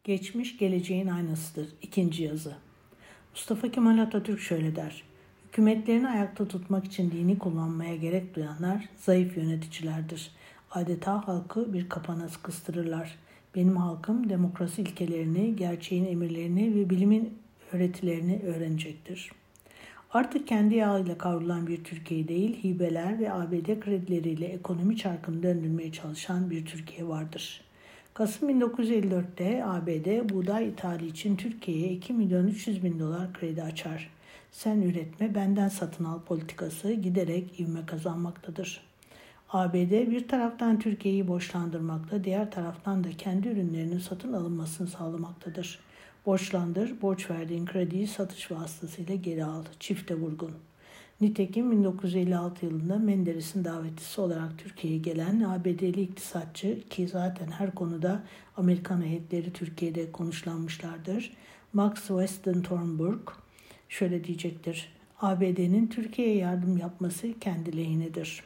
Geçmiş geleceğin aynasıdır. İkinci yazı. Mustafa Kemal Atatürk şöyle der: hükümetlerini ayakta tutmak için dini kullanmaya gerek duyanlar zayıf yöneticilerdir. Adeta halkı bir kapana kıstırırlar. Benim halkım demokrasi ilkelerini, gerçeğin emirlerini ve bilimin öğretilerini öğrenecektir. Artık kendi yağıyla kavrulan bir Türkiye değil, hibeler ve ABD kredileriyle ekonomi çarkını döndürmeye çalışan bir Türkiye vardır. Kasım 1954'te ABD buğday ithali için Türkiye'ye 2.300.000 dolar kredi açar. Sen üretme, benden satın al politikası giderek ivme kazanmaktadır. ABD bir taraftan Türkiye'yi borçlandırmakta, diğer taraftan da kendi ürünlerinin satın alınmasını sağlamaktadır. Borçlandır, borç verdiğin krediyi satış vasıtasıyla geri al. Çifte vurgun. Nitekim 1956 yılında Menderes'in davetlisi olarak Türkiye'ye gelen ABD'li iktisatçı, ki zaten her konuda Amerikan heyetleri Türkiye'de konuşlanmışlardır, Max Weston Thornburg şöyle diyecektir: ABD'nin Türkiye'ye yardım yapması kendi lehinedir.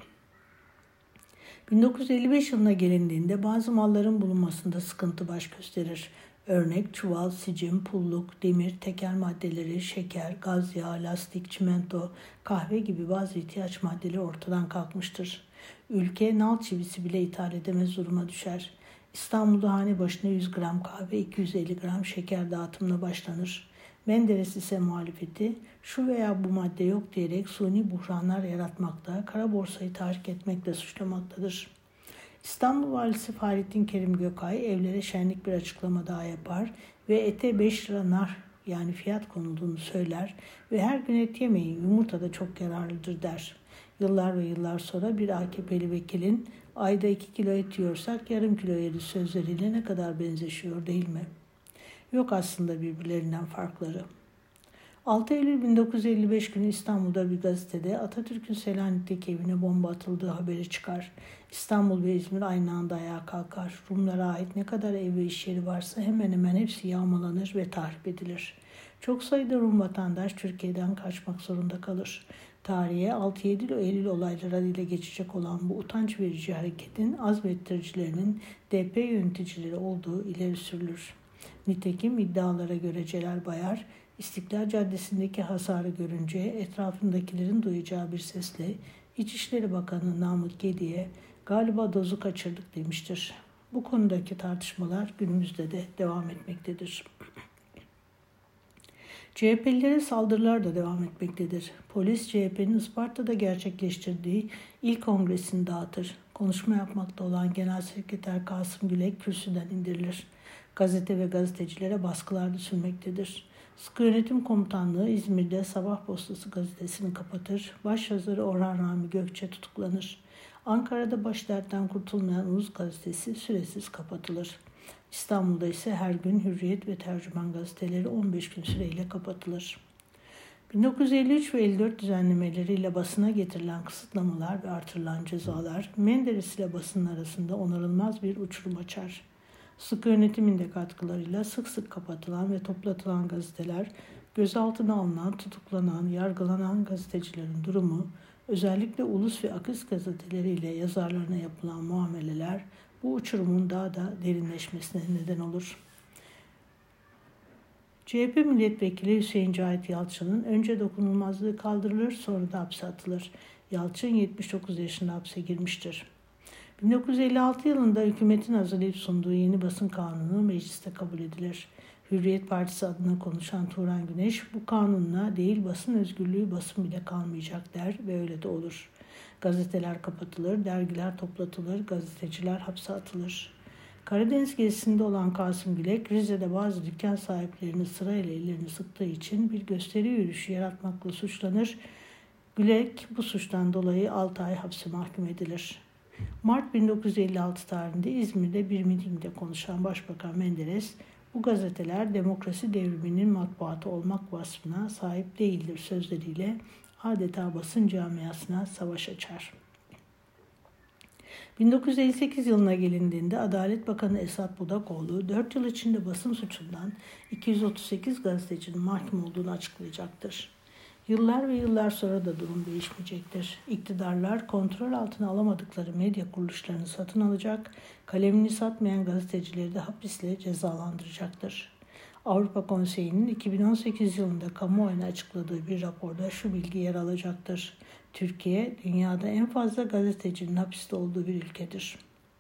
1955 yılına gelindiğinde bazı malların bulunmasında sıkıntı baş gösterir. Örnek çuval, sicim, pulluk, demir, teker maddeleri, şeker, gaz yağı, lastik, çimento, kahve gibi bazı ihtiyaç maddeleri ortadan kalkmıştır. Ülke nal çivisi bile ithal edemez duruma düşer. İstanbul'da hane başına 100 gram kahve, 250 gram şeker dağıtımına başlanır. Menderes ise muhalefeti şu veya bu madde yok diyerek suni buhranlar yaratmakta, kara borsayı tahrik etmekle suçlamaktadır. İstanbul Valisi Fahrettin Kerim Gökay evlere şenlik bir açıklama daha yapar ve ete 5 lira nar yani fiyat konulduğunu söyler ve her gün et yemeyin, yumurta da çok yararlıdır der. Yıllar ve yıllar sonra bir AKP'li vekilin ayda 2 kilo et yiyorsak yarım kilo yeriz sözleriyle ne kadar benzeşiyor değil mi? Yok aslında birbirlerinden farkları. 6 Eylül 1955 günü İstanbul'da bir gazetede Atatürk'ün Selanik'teki evine bomba atıldığı haberi çıkar. İstanbul ve İzmir aynı anda ayağa kalkar. Rumlara ait ne kadar ev ve iş yeri varsa hemen hemen hepsi yağmalanır ve tahrip edilir. Çok sayıda Rum vatandaş Türkiye'den kaçmak zorunda kalır. Tarihe 6-7 Eylül olayları ile geçecek olan bu utanç verici hareketin azmettiricilerinin DP yöneticileri olduğu ileri sürülür. Nitekim iddialara göre Celal Bayar, İstiklal Caddesi'ndeki hasarı görünce etrafındakilerin duyacağı bir sesle İçişleri Bakanı Namık Gedi'ye galiba dozu kaçırdık demiştir. Bu konudaki tartışmalar günümüzde de devam etmektedir. CHP'lilere saldırılar da devam etmektedir. Polis CHP'nin Isparta'da gerçekleştirdiği ilk kongresini dağıtır. Konuşma yapmakta olan Genel Sekreter Kasım Gülek kürsüden indirilir. Gazete ve gazetecilere baskılar sürmektedir. Sıkı Yönetim Komutanlığı İzmir'de Sabah Postası gazetesini kapatır. Başyazarı Orhan Rami Gökçe tutuklanır. Ankara'da baş dertten kurtulmayan Ulus gazetesi süresiz kapatılır. İstanbul'da ise her gün Hürriyet ve Tercüman gazeteleri 15 gün süreyle kapatılır. 1953 ve 54 düzenlemeleriyle basına getirilen kısıtlamalar ve artırılan cezalar Menderes ile basının arasında onarılmaz bir uçurum açar. Sıkı yönetimin de katkılarıyla sık sık kapatılan ve toplatılan gazeteler, gözaltına alınan, tutuklanan, yargılanan gazetecilerin durumu, özellikle Ulus ve Akış gazeteleriyle yazarlarına yapılan muameleler bu uçurumun daha da derinleşmesine neden olur. CHP milletvekili Hüseyin Cahit Yalçın'ın önce dokunulmazlığı kaldırılır sonra da hapse atılır. Yalçın 79 yaşında hapse girmiştir. 1956 yılında hükümetin hazırlayıp sunduğu yeni basın kanunu mecliste kabul edilir. Hürriyet Partisi adına konuşan Turan Güneş, bu kanunla değil basın özgürlüğü basın bile kalmayacak der ve öyle de olur. Gazeteler kapatılır, dergiler toplatılır, gazeteciler hapse atılır. Karadeniz gezisinde olan Kasım Gülek, Rize'de bazı dükkan sahiplerini sırayla ellerini sıktığı için bir gösteri yürüyüşü yaratmakla suçlanır. Gülek bu suçtan dolayı 6 ay hapse mahkum edilir. Mart 1956 tarihinde İzmir'de bir mitingde konuşan Başbakan Menderes, bu gazeteler demokrasi devriminin matbuatı olmak vasfına sahip değildir sözleriyle adeta basın camiasına savaş açar. 1958 yılına gelindiğinde Adalet Bakanı Esat Budakoğlu 4 yıl içinde basın suçundan 238 gazetecinin mahkum olduğunu açıklayacaktır. Yıllar ve yıllar sonra da durum değişmeyecektir. İktidarlar kontrol altına alamadıkları medya kuruluşlarını satın alacak, kalemini satmayan gazetecileri de hapisle cezalandıracaktır. Avrupa Konseyi'nin 2018 yılında kamuoyuna açıkladığı bir raporda şu bilgi yer alacaktır. Türkiye, dünyada en fazla gazetecinin hapiste olduğu bir ülkedir.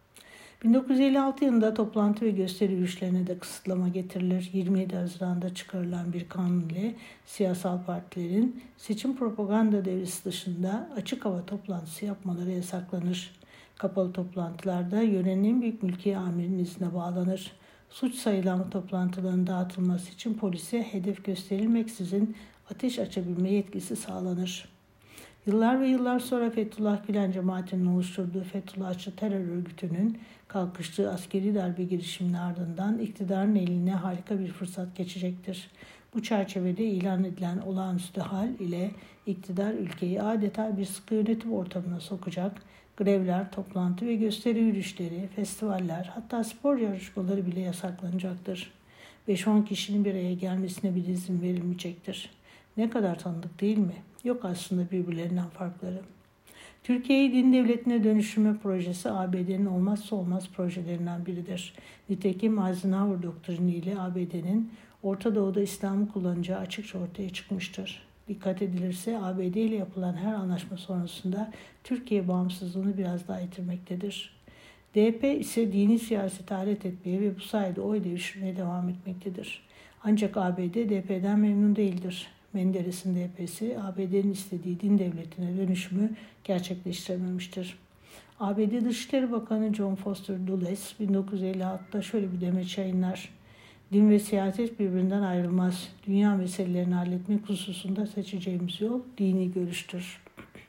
1956 yılında toplantı ve gösteri yürüyüşlerine de kısıtlama getirilir. 27 Haziran'da çıkarılan bir kanun ile siyasal partilerin seçim propaganda devresi dışında açık hava toplantısı yapmaları yasaklanır. Kapalı toplantılarda yörenin en büyük mülkiye amirinin iznine bağlanır. Suç sayılan toplantıların dağıtılması için polise hedef gösterilmeksizin ateş açabilme yetkisi sağlanır. Yıllar ve yıllar sonra Fethullah Gülen cemaatinin oluşturduğu Fethullahçı terör örgütünün kalkıştığı askeri darbe girişiminin ardından iktidarın eline harika bir fırsat geçecektir. Bu çerçevede ilan edilen olağanüstü hal ile iktidar ülkeyi adeta bir sıkı yönetim ortamına sokacak, grevler, toplantı ve gösteri yürüyüşleri, festivaller, hatta spor yarışmaları bile yasaklanacaktır. 5-10 kişinin bir araya gelmesine bile izin verilmeyecektir. Ne kadar tanıdık değil mi? Yok aslında birbirlerinden farkları. Türkiye'yi din devletine dönüştürme projesi ABD'nin olmazsa olmaz projelerinden biridir. Nitekim Eisenhower doktrini ile ABD'nin Orta Doğu'da İslam'ı kullanacağı açıkça ortaya çıkmıştır. Dikkat edilirse ABD ile yapılan her anlaşma sonrasında Türkiye bağımsızlığını biraz daha yitirmektedir. DP ise dini siyasete alet etmeye ve bu sayede oy devşirmeye devam etmektedir. Ancak ABD DP'den memnun değildir. Menderes'in DP'si ABD'nin istediği din devletine dönüşümü gerçekleştirememiştir. ABD Dışişleri Bakanı John Foster Dulles 1956'da şöyle bir demeç yayınlar. Din ve siyaset birbirinden ayrılmaz. Dünya meselelerini halletmek hususunda seçeceğimiz yol dini görüştür.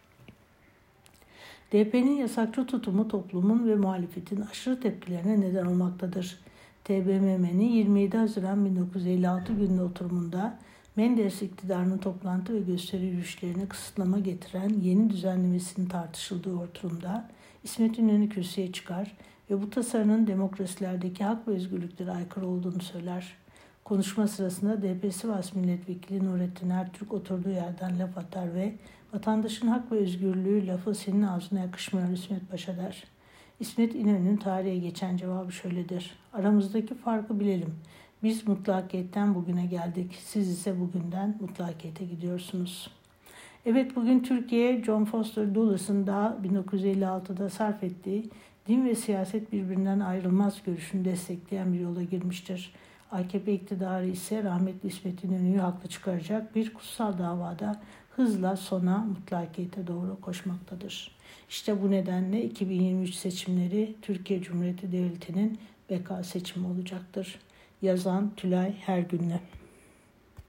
DP'nin yasakçı tutumu toplumun ve muhalefetin aşırı tepkilerine neden olmaktadır. TBMM'nin 27 Haziran 1956 günlü oturumunda Menderes iktidarının toplantı ve gösteri yürüyüşlerine kısıtlama getiren yeni düzenlemesinin tartışıldığı oturumda İsmet İnönü kürsüye çıkar ve bu tasarının demokrasilerdeki hak ve özgürlüklere aykırı olduğunu söyler. Konuşma sırasında DP Sivas Milletvekili Nurettin Ertürk oturduğu yerden laf atar ve vatandaşın hak ve özgürlüğü lafı senin ağzına yakışmıyor İsmet Paşa der. İsmet İnönü'nün tarihe geçen cevabı şöyledir. Aramızdaki farkı bilelim. Biz mutlakiyetten bugüne geldik. Siz ise bugünden mutlakiyete gidiyorsunuz. Evet, bugün Türkiye, John Foster Dulles'ın daha 1956'da sarf ettiği din ve siyaset birbirinden ayrılmaz görüşünü destekleyen bir yola girmiştir. AKP iktidarı ise rahmetli İsmet İnönü'yü haklı çıkaracak bir kutsal davada hızla sona mutlakiyete doğru koşmaktadır. İşte bu nedenle 2023 seçimleri Türkiye Cumhuriyeti Devleti'nin beka seçimi olacaktır. Yazan Tülay Hergünlü.